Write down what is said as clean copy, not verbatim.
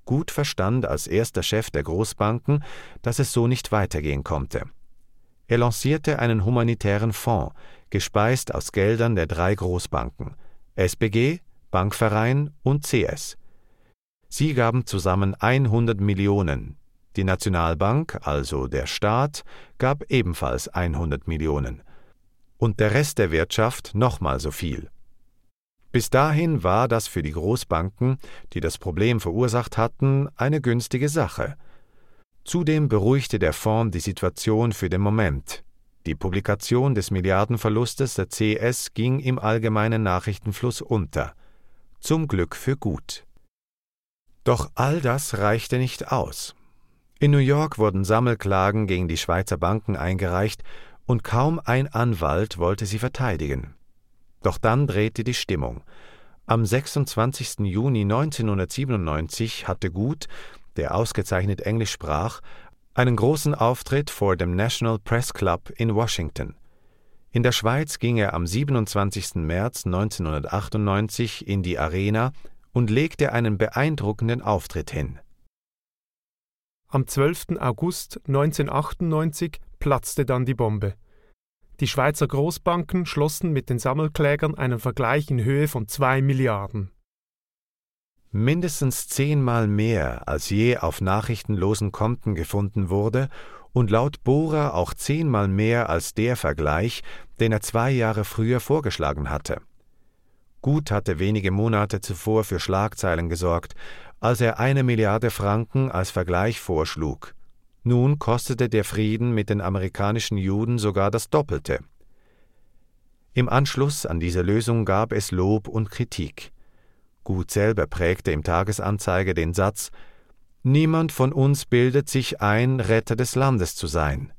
Gut verstand als erster Chef der Großbanken, dass es so nicht weitergehen konnte. Er lancierte einen humanitären Fonds, gespeist aus Geldern der 3 Großbanken, SBG, Bankverein und CS. Sie gaben zusammen 100 Millionen. Die Nationalbank, also der Staat, gab ebenfalls 100 Millionen. Und der Rest der Wirtschaft nochmal so viel. Bis dahin war das für die Großbanken, die das Problem verursacht hatten, eine günstige Sache. Zudem beruhigte der Fonds die Situation für den Moment. Die Publikation des Milliardenverlustes der CS ging im allgemeinen Nachrichtenfluss unter. Zum Glück für gut. Doch all das reichte nicht aus. In New York wurden Sammelklagen gegen die Schweizer Banken eingereicht und kaum ein Anwalt wollte sie verteidigen. Doch dann drehte die Stimmung. Am 26. Juni 1997 hatte Gut, der ausgezeichnet Englisch sprach, einen großen Auftritt vor dem National Press Club in Washington. In der Schweiz ging er am 27. März 1998 in die Arena und legte einen beeindruckenden Auftritt hin. Am 12. August 1998 platzte dann die Bombe. Die Schweizer Großbanken schlossen mit den Sammelklägern einen Vergleich in Höhe von 2 Milliarden. Mindestens 10-mal mehr als je auf nachrichtenlosen Konten gefunden wurde und laut Bohrer auch 10-mal mehr als der Vergleich, den er 2 Jahre früher vorgeschlagen hatte. Gut hatte wenige Monate zuvor für Schlagzeilen gesorgt, als er 1 Milliarde Franken als Vergleich vorschlug. Nun kostete der Frieden mit den amerikanischen Juden sogar das Doppelte. Im Anschluss an diese Lösung gab es Lob und Kritik. Gut selber prägte im Tagesanzeiger den Satz: »Niemand von uns bildet sich ein, Retter des Landes zu sein.